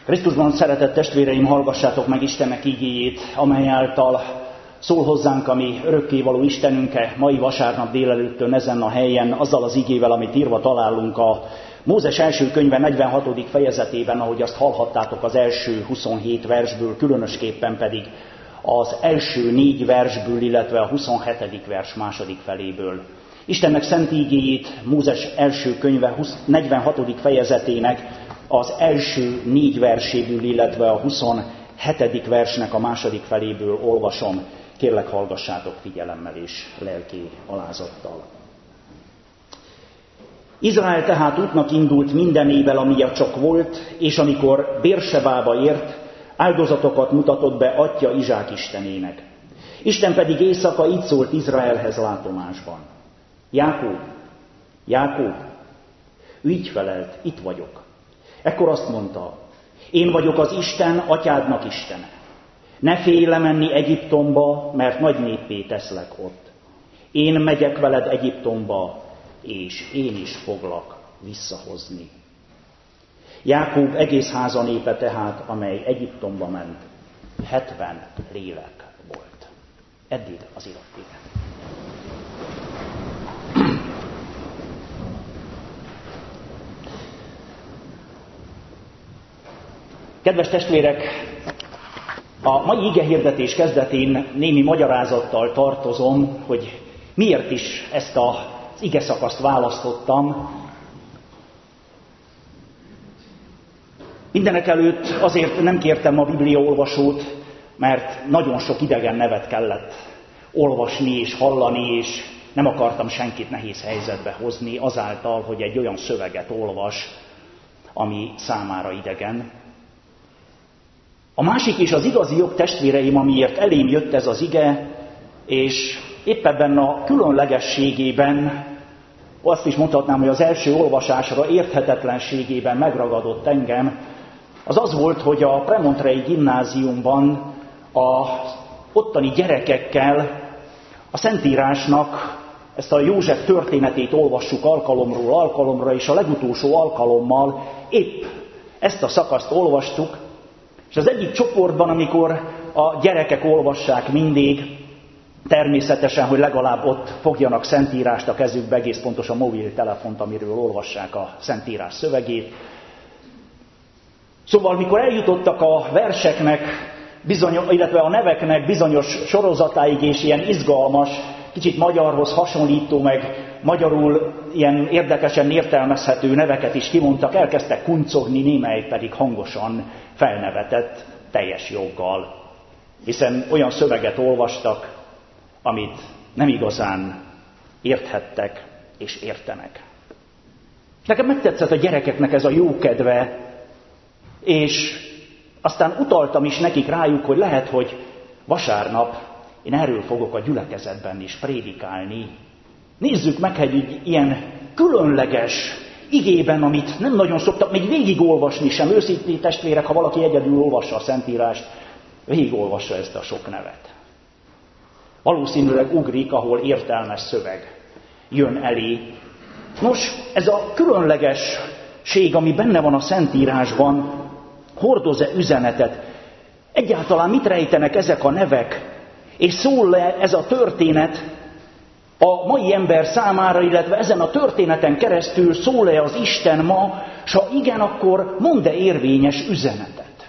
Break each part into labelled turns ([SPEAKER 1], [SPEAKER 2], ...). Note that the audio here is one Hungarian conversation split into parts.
[SPEAKER 1] Krisztusban szeretett testvéreim, hallgassátok meg Istennek igéjét, amely által szól hozzánk a mi örökkévaló Istenünk mai vasárnap délelőttön ezen a helyen, azzal az igével, amit írva találunk a Mózes első könyve 46. fejezetében, ahogy azt hallhattátok az első 27 versből, különösképpen pedig az első 4 versből, illetve a 27. vers második feléből. Istennek szent igéjét Mózes első könyve 46. fejezetének az első 4 verséből, illetve a 27. versnek a második feléből olvasom. Kérlek, hallgassátok figyelemmel és lelki alázattal. Izrael tehát útnak indult mindenével, amilyen csak volt, és amikor Bérsebába ért, áldozatokat mutatott be atya Izsák istenének. Isten pedig éjszaka így szólt Izraelhez látomásban. Jákób, Jákób, ő így felelt, itt vagyok. Ekkor azt mondta, én vagyok az Isten, atyádnak Istene. Ne félj lemenni Egyiptomba, mert nagy néppé teszlek ott. Én megyek veled Egyiptomba, és én is foglak visszahozni. Jákób egész háza népe tehát, amely Egyiptomba ment, 70 lélek volt. Eddig az iratig. Kedves testvérek, a mai igehirdetés kezdetén némi magyarázattal tartozom, hogy miért is ezt az igeszakaszt választottam. Mindenekelőtt azért nem kértem a bibliaolvasót, mert nagyon sok idegen nevet kellett olvasni és hallani, és nem akartam senkit nehéz helyzetbe hozni azáltal, hogy egy olyan szöveget olvas, ami számára idegen. A másik is az igazi jog, testvéreim, amiért elém jött ez az ige, és épp ebben a különlegességében, azt is mondhatnám, hogy az első olvasásra érthetetlenségében megragadott engem, az az volt, hogy a Premontrei gimnáziumban az ottani gyerekekkel a Szentírásnak ezt a József történetét olvassuk alkalomról alkalomra, és a legutolsó alkalommal épp ezt a szakaszt olvastuk, és az egyik csoportban, amikor a gyerekek olvassák mindig, természetesen, hogy legalább ott fogjanak Szentírást a kezükbe, egész pontosan mobiltelefont, amiről olvassák a Szentírás szövegét. Szóval, mikor eljutottak a verseknek, illetve a neveknek bizonyos sorozatáig, és ilyen izgalmas, kicsit magyarhoz hasonlító, meg magyarul ilyen érdekesen értelmezhető neveket is kimondtak, elkezdtek kuncogni, némelyik pedig hangosan felnevetett teljes joggal. Hiszen olyan szöveget olvastak, amit nem igazán érthettek és értenek. Nekem megtetszett a gyerekeknek ez a jókedve, és aztán utaltam is nekik rájuk, hogy lehet, hogy vasárnap én erről fogok a gyülekezetben is prédikálni. Nézzük meg egy ilyen különleges igében, amit nem nagyon szoktak még végigolvasni sem. Őszintén testvérek, ha valaki egyedül olvassa a Szentírást, végigolvassa ezt a sok nevet. Valószínűleg ugrik, ahol értelmes szöveg jön elé. Nos, ez a különlegesség, ami benne van a Szentírásban, hordoz-e üzenetet? Egyáltalán mit rejtenek ezek a nevek? És szól-e ez a történet a mai ember számára, illetve ezen a történeten keresztül szól-e az Isten ma, s ha igen, akkor mond-e érvényes üzenetet?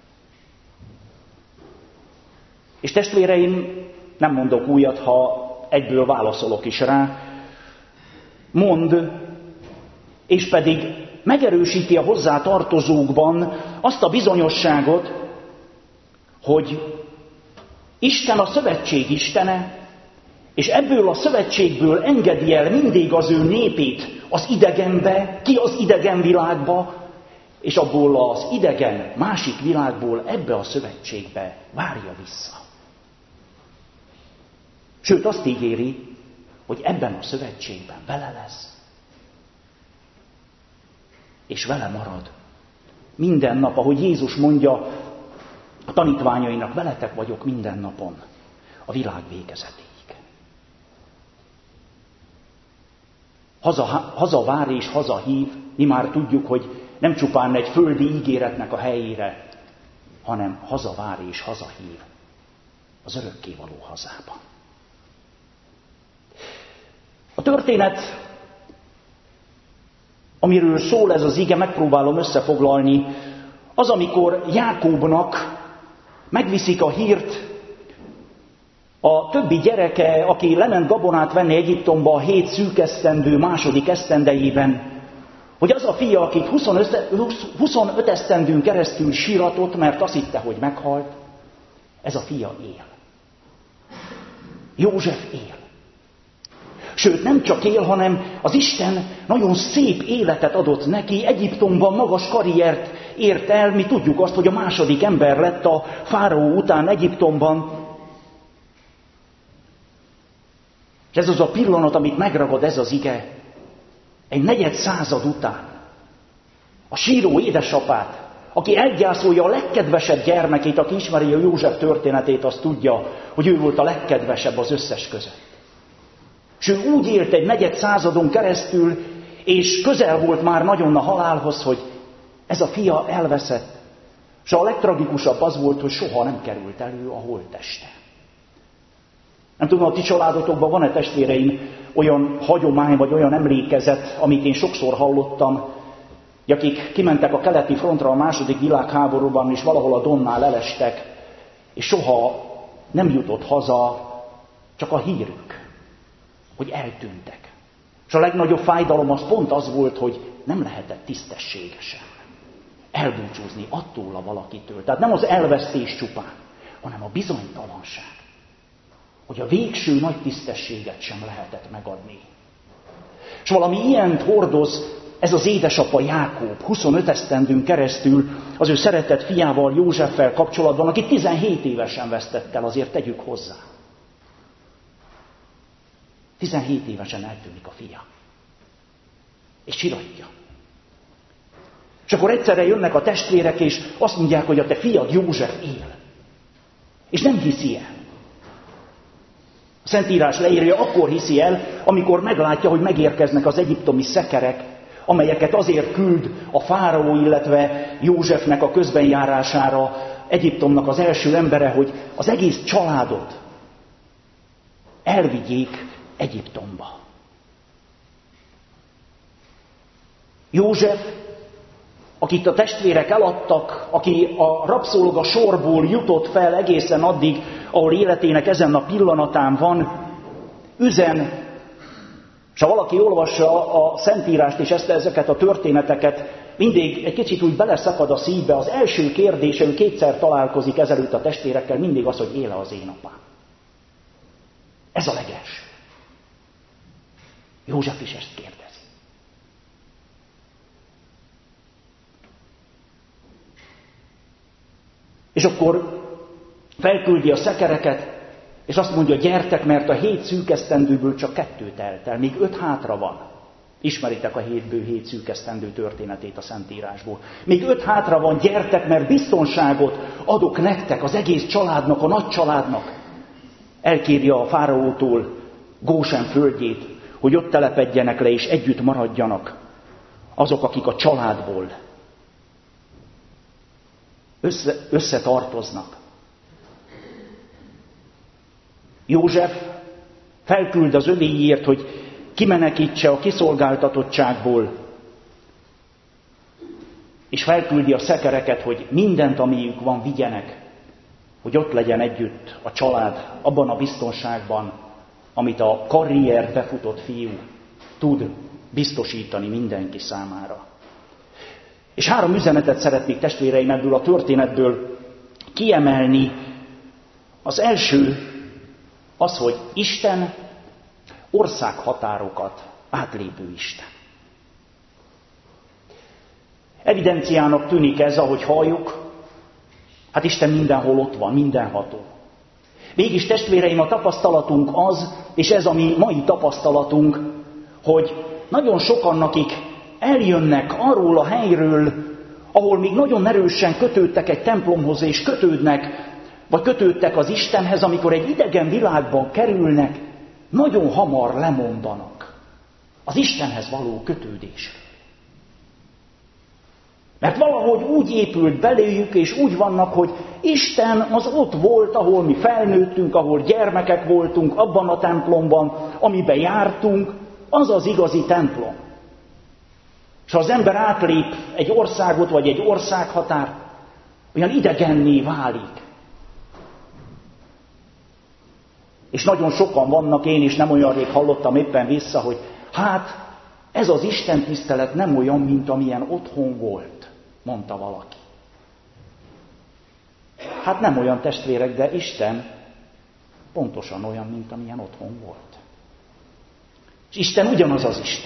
[SPEAKER 1] És testvéreim, nem mondok újat, ha egyből válaszolok is rá. Mond, és pedig megerősíti a hozzá tartozókban azt a bizonyosságot, hogy Isten a szövetség Istene, és ebből a szövetségből engedi el mindig az ő népét az idegenbe, ki az idegen világba, és abból az idegen másik világból ebbe a szövetségbe várja vissza. Sőt, azt ígéri, hogy ebben a szövetségben vele lesz. És vele marad. Minden nap, ahogy Jézus mondja a tanítványainak, veletek vagyok minden napon, a világ végezetéig. Haza vár és haza hív, mi már tudjuk, hogy nem csupán egy földi ígéretnek a helyére, hanem hazavár és hazahív az örökkévaló hazába. A történet, amiről szól ez az ige, megpróbálom összefoglalni, az, amikor Jákóbnak megviszik a hírt a többi gyereke, aki lement gabonát venni Egyiptomba a 7 szűk esztendő második esztendejében, hogy az a fia, akit 25 esztendőn keresztül síratott, mert azt hitte, hogy meghalt, ez a fia él. József él. Sőt, nem csak él, hanem az Isten nagyon szép életet adott neki, Egyiptomban magas karriert ért el, mi tudjuk azt, hogy a második ember lett a fáraó után Egyiptomban. És ez az a pillanat, amit megragad ez az ige, egy 400 után a síró édesapát, aki elgyászolja a legkedvesebb gyermekét, aki ismeri a József történetét, azt tudja, hogy ő volt a legkedvesebb az összes között. És ő úgy élt egy 400 keresztül, és közel volt már nagyon a halálhoz, hogy ez a fia elveszett. És a legtragikusabb az volt, hogy soha nem került elő a holtteste. Nem tudom, a ti családotokban van-e, testvéreim, olyan hagyomány, vagy olyan emlékezet, amit én sokszor hallottam, akik kimentek a keleti frontra a második világháborúban, és valahol a Donnál elestek, és soha nem jutott haza csak a hírük, hogy eltűntek. És a legnagyobb fájdalom az pont az volt, hogy nem lehetett tisztességesen elbúcsúzni attól a valakitől. Tehát nem az elvesztés csupán, hanem a bizonytalanság, hogy a végső nagy tisztességet sem lehetett megadni. És valami ilyent hordoz ez az édesapa Jákób 25 esztendőn keresztül az ő szeretett fiával, Józseffel kapcsolatban, akit 17 évesen vesztett el, azért tegyük hozzá. 17 évesen eltűnik a fia. És siratja. És akkor egyszerre jönnek a testvérek, és azt mondják, hogy a te fiad József él. És nem hiszi el. A Szentírás leírja, akkor hiszi el, amikor meglátja, hogy megérkeznek az egyiptomi szekerek, amelyeket azért küld a fáraó, illetve Józsefnek a közbenjárására Egyiptomnak az első embere, hogy az egész családot elvigyék Egyiptomba. József, akit a testvérek eladtak, aki a rabszolga sorból jutott fel egészen addig, ahol életének ezen a pillanatán van, üzen, és ha valaki olvassa a Szentírást és ezeket a történeteket, mindig egy kicsit úgy beleszakad a szívbe. Az első kérdése, ő 2-szer találkozik ezelőtt a testvérekkel, mindig az, hogy éle az én apám. Ez a legelső. József is ezt kérdezi. És akkor felküldi a szekereket, és azt mondja, gyertek, mert a 7 szűk esztendőből csak 2 telt el, még 5 hátra van. Ismeritek a 7-ből 7 szűk esztendő történetét a Szentírásból. Még 5 hátra van, gyertek, mert biztonságot adok nektek, az egész családnak, a nagy családnak. Elkérje a fáraótól Gósen földjét, hogy ott telepedjenek le, és együtt maradjanak azok, akik a családból összetartoznak. József felküld az övéiért, hogy kimenekítse a kiszolgáltatottságból, és felküldi a szekereket, hogy mindent, amiük van, vigyenek, hogy ott legyen együtt a család abban a biztonságban, amit a karrier befutott fiú tud biztosítani mindenki számára. És 3 üzenetet szeretnék, testvéreim, ebből a történetből kiemelni. Az első az, hogy Isten országhatárokat átlépő Isten. Evidenciának tűnik ez, ahogy halljuk, hát Isten mindenhol ott van, mindenható. Mégis, testvéreim, a tapasztalatunk az, és ez a mi mai tapasztalatunk, hogy nagyon sokan, akik eljönnek arról a helyről, ahol még nagyon erősen kötődtek egy templomhoz, és kötődnek, vagy kötődtek az Istenhez, amikor egy idegen világban kerülnek, nagyon hamar lemondanak az Istenhez való kötődésről. Mert valahogy úgy épült beléjük, és úgy vannak, hogy Isten az ott volt, ahol mi felnőttünk, ahol gyermekek voltunk, abban a templomban, amiben jártunk, az az igazi templom. És ha az ember átlép egy országot, vagy egy országhatár, olyan idegenné válik. És nagyon sokan vannak, én is nem olyan rég hallottam éppen vissza, hogy hát ez az istentisztelet nem olyan, mint amilyen otthon volt, mondta valaki. Hát nem olyan, testvérek, de Isten pontosan olyan, mint amilyen otthon volt. És Isten ugyanaz az Isten.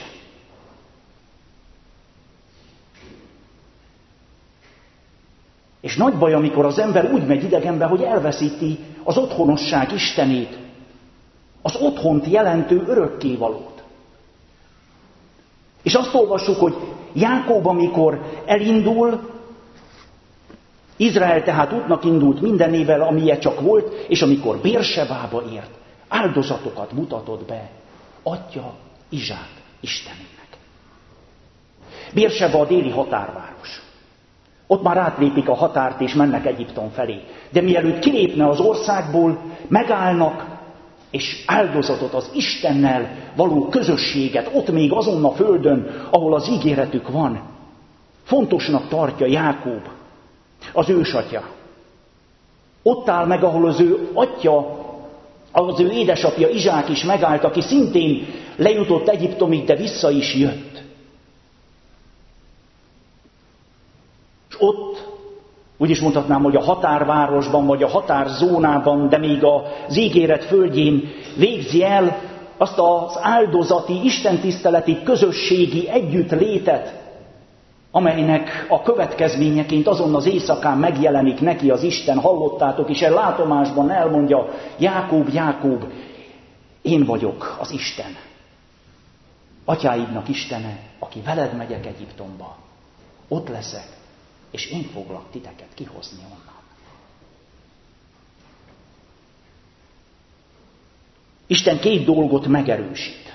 [SPEAKER 1] És nagy baj, amikor az ember úgy megy idegenbe, hogy elveszíti az otthonosság Istenét, az otthont jelentő örökkévalót. És azt olvassuk, hogy Jákob, amikor elindul, Izrael tehát útnak indult mindenével, amilyen csak volt, és amikor Bérsebába ért, áldozatokat mutatott be atya Izsák Istenének. Bérseba a déli határváros. Ott már átlépik a határt és mennek Egyiptom felé. De mielőtt kilépne az országból, megállnak, és áldozatot, az Istennel való közösséget, ott még azon a földön, ahol az ígéretük van, fontosnak tartja Jákob, az ősatya. Ott áll meg, ahol az ő atya, az ő édesapja Izsák is megállt, aki szintén lejutott Egyiptomig, de vissza is jött. És ott, úgy is mondhatnám, hogy a határvárosban, vagy a határzónában, de még az ígéret földjén végzi el azt az áldozati, istentiszteleti, közösségi együttlétet, amelynek a következményeként azon az éjszakán megjelenik neki az Isten, hallottátok, és látomásban elmondja, Jákob, Jákob, én vagyok az Isten. Atyáidnak Istene, aki veled megyek Egyiptomba. Ott leszek, és én foglak titeket kihozni onnan. Isten két dolgot megerősít.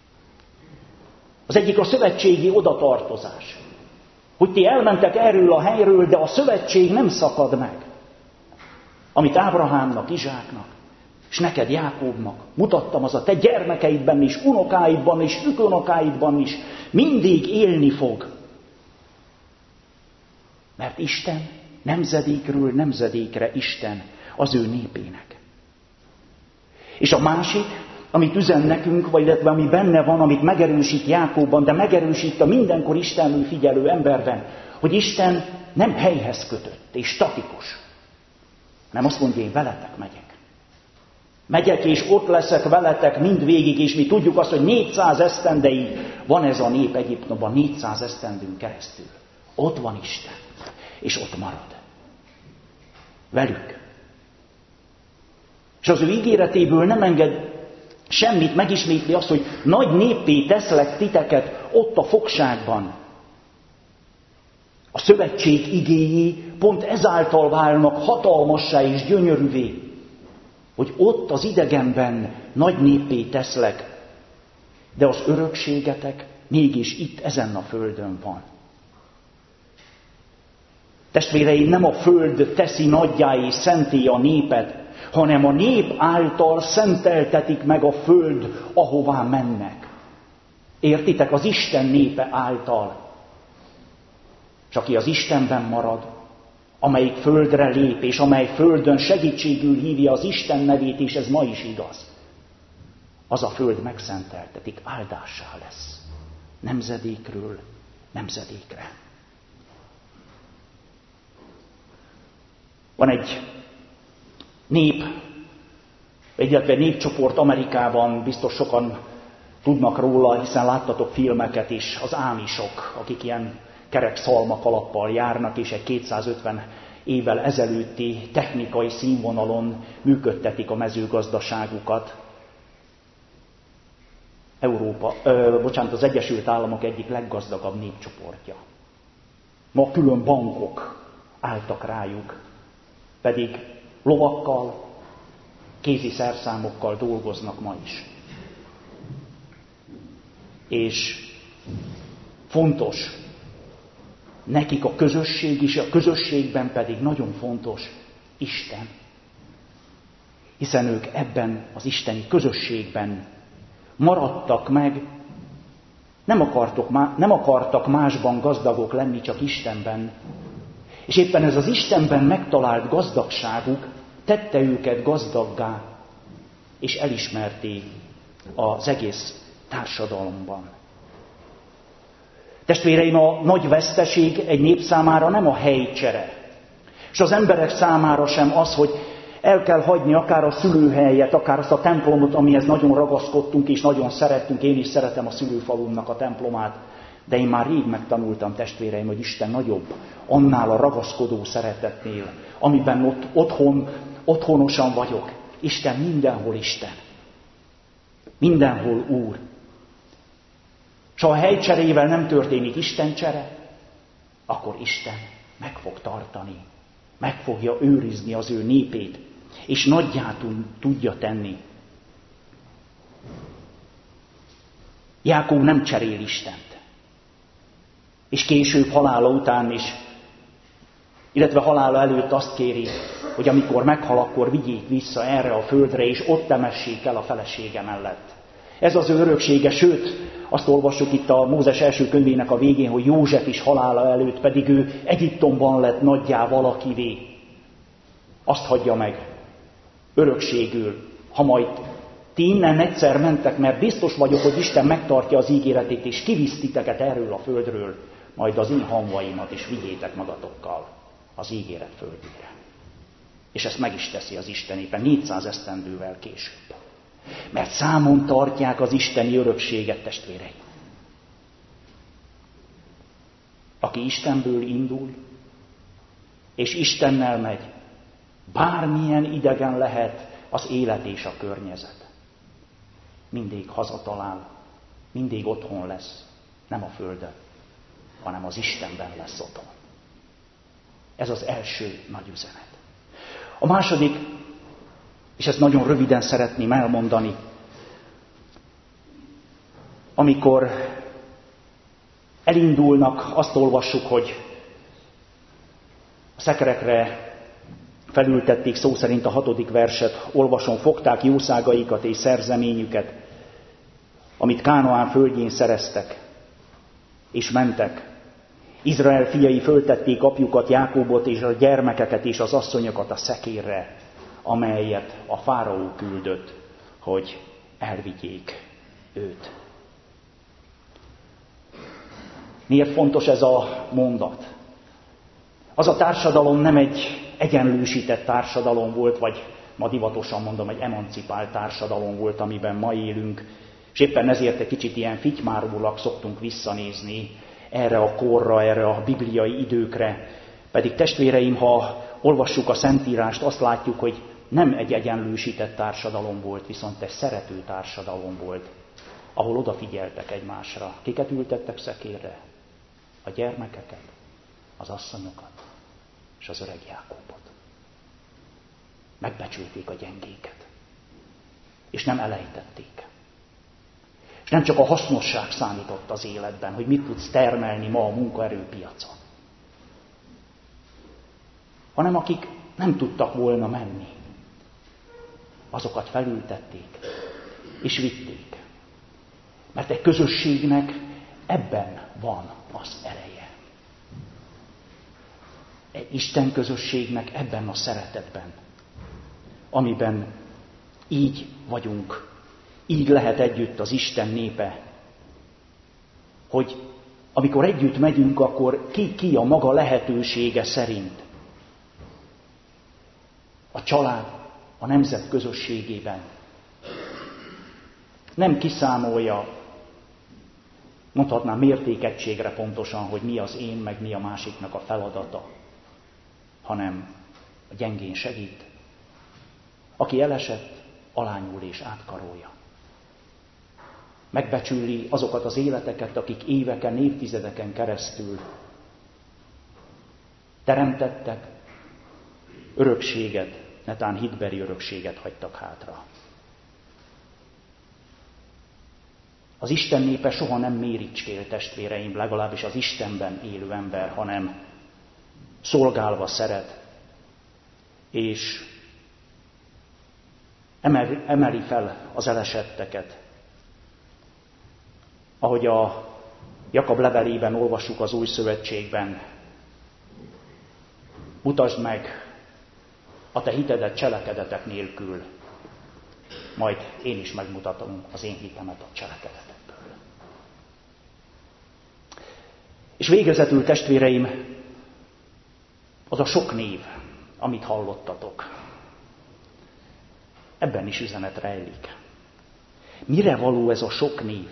[SPEAKER 1] Az egyik a szövetségi odatartozás. Hogy ti elmentek erről a helyről, de a szövetség nem szakad meg. Amit Ábrahámnak, Izsáknak, és neked Jákobnak mutattam, az a te gyermekeidben is, unokáidban is, ükunokáidban is mindig élni fog. Mert Isten nemzedékről nemzedékre Isten az ő népének. És a másik, amit üzen nekünk, vagy illetve ami benne van, amit megerősít Jákobban, de megerősít a mindenkor Istenről figyelő emberben, hogy Isten nem helyhez kötött és statikus, hanem azt mondja, én veletek megyek. Megyek és ott leszek veletek mindvégig, és mi tudjuk azt, hogy 400 esztendeig van ez a nép Egyiptomban, 400 esztendőn keresztül. Ott van Isten, és ott marad. Velük. És az ő ígéretéből nem enged semmit megismétli azt, hogy nagy néppé teszlek titeket ott a fogságban. A szövetség igéi pont ezáltal válnak hatalmassá és gyönyörűvé, hogy ott az idegenben nagy néppé teszlek, de az örökségetek mégis itt ezen a földön van. Testvéreim, nem a föld teszi nagyjá és szenté a népet, hanem a nép által szenteltetik meg a föld, ahová mennek. Értitek? Az Isten népe által. És aki az Istenben marad, amelyik földre lép, és amely földön segítségül hívja az Isten nevét, és ez ma is igaz, az a föld megszenteltetik, áldássá lesz. Nemzedékről nemzedékre. Van egy nép, illetve népcsoport Amerikában, biztos sokan tudnak róla, hiszen láttatok filmeket is, az ámisok, akik ilyen kerek szalmakalappal járnak, és egy 250 évvel ezelőtti technikai színvonalon működtetik a mezőgazdaságukat. Az Egyesült Államok egyik leggazdagabb népcsoportja. Ma külön bankok álltak rájuk, pedig lovakkal, kézi szerszámokkal dolgoznak ma is. És fontos, nekik a közösség is, a közösségben pedig nagyon fontos Isten. Hiszen ők ebben az isteni közösségben maradtak meg, nem akartak másban gazdagok lenni, csak Istenben. És éppen ez az Istenben megtalált gazdagságuk tette őket gazdaggá, és elismerték az egész társadalomban. Testvéreim, a nagy veszteség egy nép számára nem a helycsere, és az emberek számára sem az, hogy el kell hagyni akár a szülőhelyet, akár azt a templomot, amihez nagyon ragaszkodtunk és nagyon szerettünk. Én is szeretem a szülőfalumnak a templomát, de én már rég megtanultam, testvéreim, hogy Isten nagyobb annál a ragaszkodó szeretetnél, amiben ott otthonosan vagyok. Isten mindenhol Isten. Mindenhol Úr. És ha a helycserével nem történik istencsere, akkor Isten meg fog tartani, meg fogja őrizni az ő népét, és nagyjá tudja tenni. Jákób nem cserél Istent. És később halála után is, illetve halála előtt azt kéri, hogy amikor meghal, akkor vigyék vissza erre a földre, és ott temessék el a felesége mellett. Ez az ő öröksége, sőt, azt olvassuk itt a Mózes első könyvének a végén, hogy József is halála előtt, pedig ő Egyiptomban lett nagyjá valakivé. Azt hagyja meg örökségül, ha majd ti innen egyszer mentek, mert biztos vagyok, hogy Isten megtartja az ígéretét, és kivisz titeket erről a földről, majd az én hamvaimat is vigyétek magatokkal az ígéret földjére. És ezt meg is teszi az Isten éppen 400 esztendővel később. Mert számon tartják az isteni örökséget, testvéreim. Aki Istenből indul, és Istennel megy, bármilyen idegen lehet az élet és a környezet. Mindig hazatalál, mindig otthon lesz, nem a földön, hanem az Istenben lesz otthon. Ez az első nagy üzenet. A második, és ezt nagyon röviden szeretném elmondani, amikor elindulnak, azt olvassuk, hogy a szekerekre felültették, szó szerint a 6. verset, olvasom, fogták jószágaikat és szerzeményüket, amit Kánaán földjén szereztek, és mentek. Izrael fiai föltették apjukat, Jákóbot és a gyermekeket és az asszonyokat a szekérre, amelyet a fáraó küldött, hogy elvigyék őt. Miért fontos ez a mondat? Az a társadalom nem egy egyenlősített társadalom volt, vagy ma divatosan mondom, egy emancipált társadalom volt, amiben ma élünk, és éppen ezért egy kicsit ilyen fitymárólag szoktunk visszanézni erre a korra, erre a bibliai időkre. Pedig testvéreim, ha olvassuk a Szentírást, azt látjuk, hogy nem egy egyenlősített társadalom volt, viszont egy szerető társadalom volt, ahol odafigyeltek egymásra. Kiket ültettek szekérre? A gyermekeket, az asszonyokat és az öreg Jákóbot. Megbecsülték a gyengéket, és nem elejtették. És nem csak a hasznosság számított az életben, hogy mit tudsz termelni ma a munkaerőpiacon, hanem akik nem tudtak volna menni, azokat felültették és vitték. Mert egy közösségnek ebben van az ereje. Egy Isten közösségnek ebben a szeretetben, amiben így vagyunk, így lehet együtt az Isten népe, hogy amikor együtt megyünk, akkor ki a maga lehetősége szerint. A család, a nemzet közösségében nem kiszámolja, mondhatnám mértékegységre pontosan, hogy mi az én, meg mi a másiknak a feladata, hanem a gyengén segít. Aki elesett, alányul és átkarolja. Megbecsüli azokat az életeket, akik éveken, évtizedeken keresztül teremtettek, örökséget, netán hitbeli örökséget hagytak hátra. Az Isten népe soha nem méricskél, testvéreim, legalábbis az Istenben élő ember, hanem szolgálva szeret, és emeli fel az elesetteket. Ahogy a Jakab levelében olvassuk az Új Szövetségben, mutasd meg a te hitedet cselekedetek nélkül, majd én is megmutatom az én hitemet a cselekedetekből. És végezetül, testvéreim, az a sok név, amit hallottatok, ebben is üzenet rejlik. Mire való ez a sok név?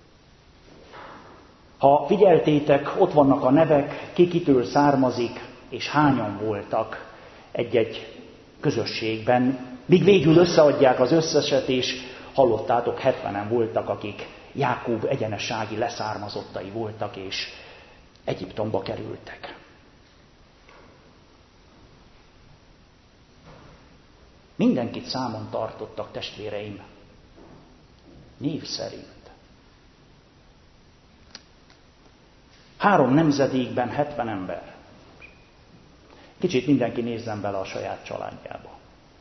[SPEAKER 1] Ha figyeltétek, ott vannak a nevek, ki kitől származik, és hányan voltak egy-egy közösségben, míg végül összeadják az összeset, és hallottátok, 70-en voltak, akik Jákób egyenessági leszármazottai voltak, és Egyiptomba kerültek. Mindenkit számon tartottak, testvéreim, név szerint. 3 nemzedékben 70 ember. Kicsit mindenki nézzen bele a saját családjába.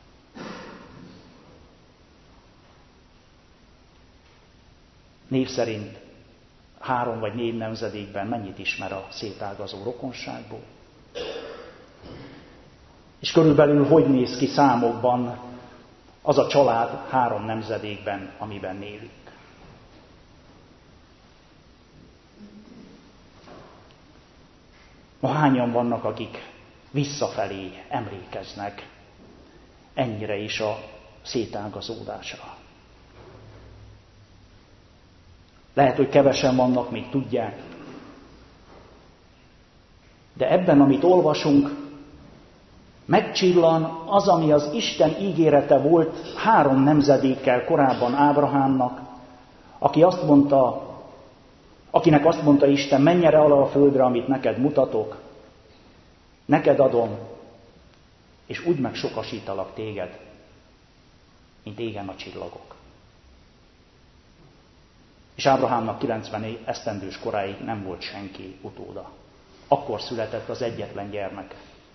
[SPEAKER 1] Név szerint 3 vagy 4 nemzedékben mennyit ismer a szétágazó rokonságból? És körülbelül hogy néz ki számokban az a család 3 nemzedékben, amiben élünk? Ma hányan vannak, akik visszafelé emlékeznek ennyire is a szétágazódásra? Lehet, hogy kevesen vannak, még tudják. De ebben, amit olvasunk, megcsillan az, ami az Isten ígérete volt 3 nemzedékkel korábban Ábrahámnak, akinek azt mondta Isten, menj erre alá a földre, amit neked mutatok, neked adom, és úgy megsokasítalak téged, mint égen a csillagok. És Ábrahámnak 90 esztendős koráig nem volt senki utóda. Akkor született az egyetlen gyermek.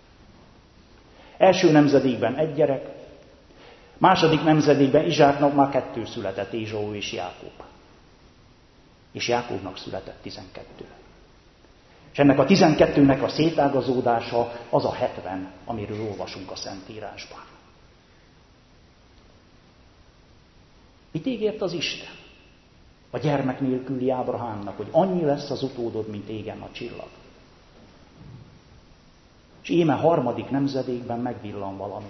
[SPEAKER 1] Első nemzedékben 1 gyerek, második nemzedékben Izsáknak már 2 született, Ézsau és Jákob. És Jákobnak született 12. És ennek a 12-nek a szétágazódása az a 70, amiről olvasunk a Szentírásban. Mit ígért az Isten a gyermek nélküli Ábrahámnak, hogy annyi lesz az utódod, mint égen a csillag? És íme 3. nemzedékben megvillan valami.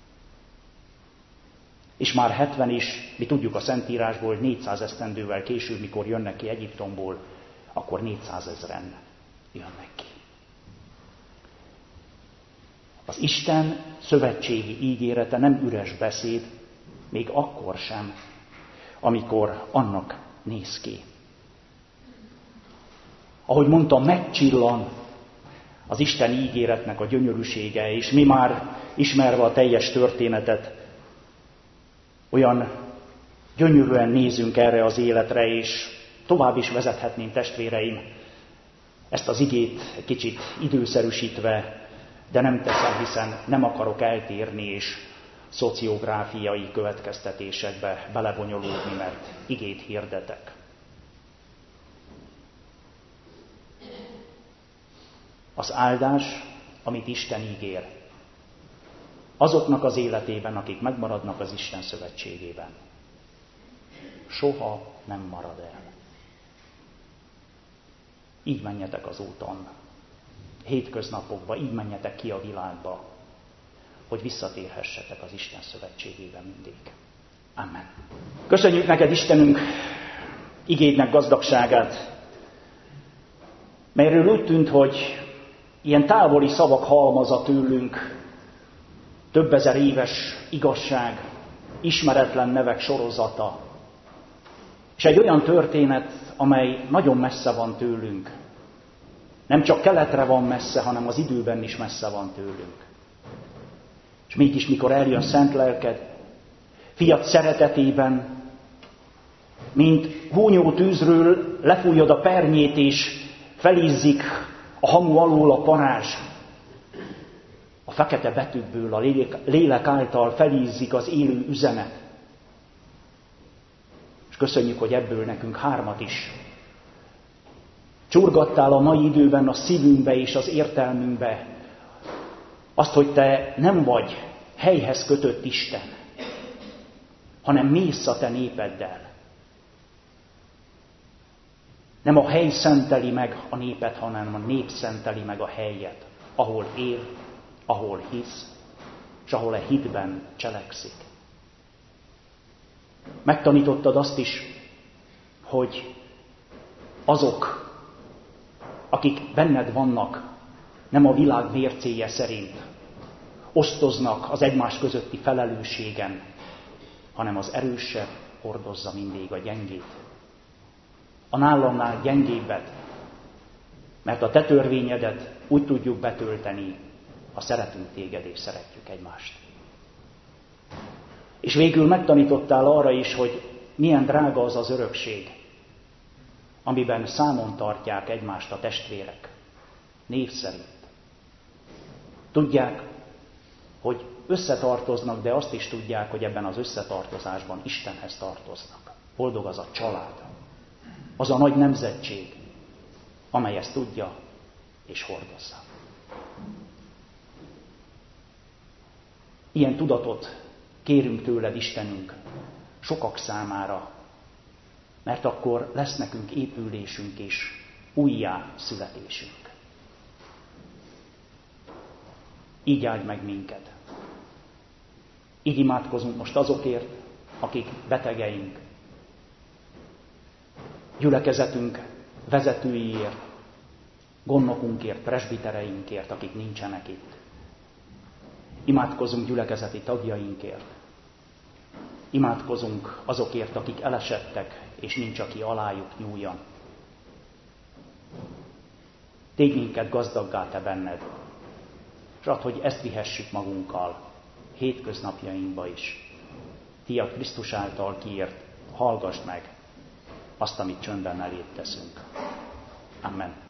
[SPEAKER 1] És már 70 is, mi tudjuk a Szentírásból, hogy 400 esztendővel később, mikor jönnek ki Egyiptomból, akkor 400 000 jönnek ki. Az Isten szövetségi ígérete nem üres beszéd, még akkor sem, amikor annak néz ki. Ahogy mondtam, megcsillan az Isten ígéretnek a gyönyörűsége, és mi már ismerve a teljes történetet, olyan gyönyörűen nézünk erre az életre, és tovább is vezethetném, testvéreim, ezt az igét egy kicsit időszerűsítve, de nem teszem, hiszen nem akarok eltérni és szociográfiai következtetésekbe belebonyolódni, mert igét hirdetek. Az áldás, amit Isten ígér, azoknak az életében, akik megmaradnak az Isten szövetségében, soha nem marad el. Így menjetek az úton, hétköznapokba, így menjetek ki a világba, hogy visszatérhessetek az Isten szövetségébe mindig. Amen. Köszönjük neked, Istenünk, igédnek gazdagságát, melyről úgy tűnt, hogy ilyen távoli szavak halmaza tőlünk, több ezer éves igazság, ismeretlen nevek sorozata, és egy olyan történet, amely nagyon messze van tőlünk. Nem csak keletre van messze, hanem az időben is messze van tőlünk. És mégis, mikor eljön szent lelked, fiat szeretetében, mint húnyó tűzről lefújod a pernyét, és felízzik a hamu alól a parázs. A fekete betűkből a lélek által felízzik az élő üzenet. És köszönjük, hogy ebből nekünk 3 is csurgattál a mai időben a szívünkbe és az értelmünkbe azt, hogy te nem vagy helyhez kötött Isten, hanem mész a te népeddel. Nem a hely szenteli meg a népet, hanem a nép szenteli meg a helyet, ahol él, ahol hisz, és ahol a hitben cselekszik. Megtanítottad azt is, hogy azok, akik benned vannak, nem a világ mércéje szerint osztoznak az egymás közötti felelősségen, hanem az erősebb hordozza mindig a gyengét. A nálamnál gyengébbet, mert a te törvényedet úgy tudjuk betölteni, ha szeretünk téged és szeretjük egymást. És végül megtanítottál arra is, hogy milyen drága az az örökség, amiben számon tartják egymást a testvérek, név szerint. Tudják, hogy összetartoznak, de azt is tudják, hogy ebben az összetartozásban Istenhez tartoznak. Boldog az a család, az a nagy nemzetség, amely ezt tudja és hordozza. Ilyen tudatot kérünk tőled, Istenünk, sokak számára, mert akkor lesz nekünk épülésünk és újjá születésünk. Így áldj meg minket. Így imádkozunk most azokért, akik betegeink, gyülekezetünk vezetőiért, gondnokunkért, presbitereinkért, akik nincsenek itt. Imádkozunk gyülekezeti tagjainkért. Imádkozunk azokért, akik elesettek, és nincs, aki alájuk nyúljon. Tégy minket gazdaggá te benned, és add, hogy ezt vihessük magunkkal hétköznapjainkba is. Fiat Krisztus által kiírt, hallgassd meg azt, amit csöndben eléd teszünk. Amen.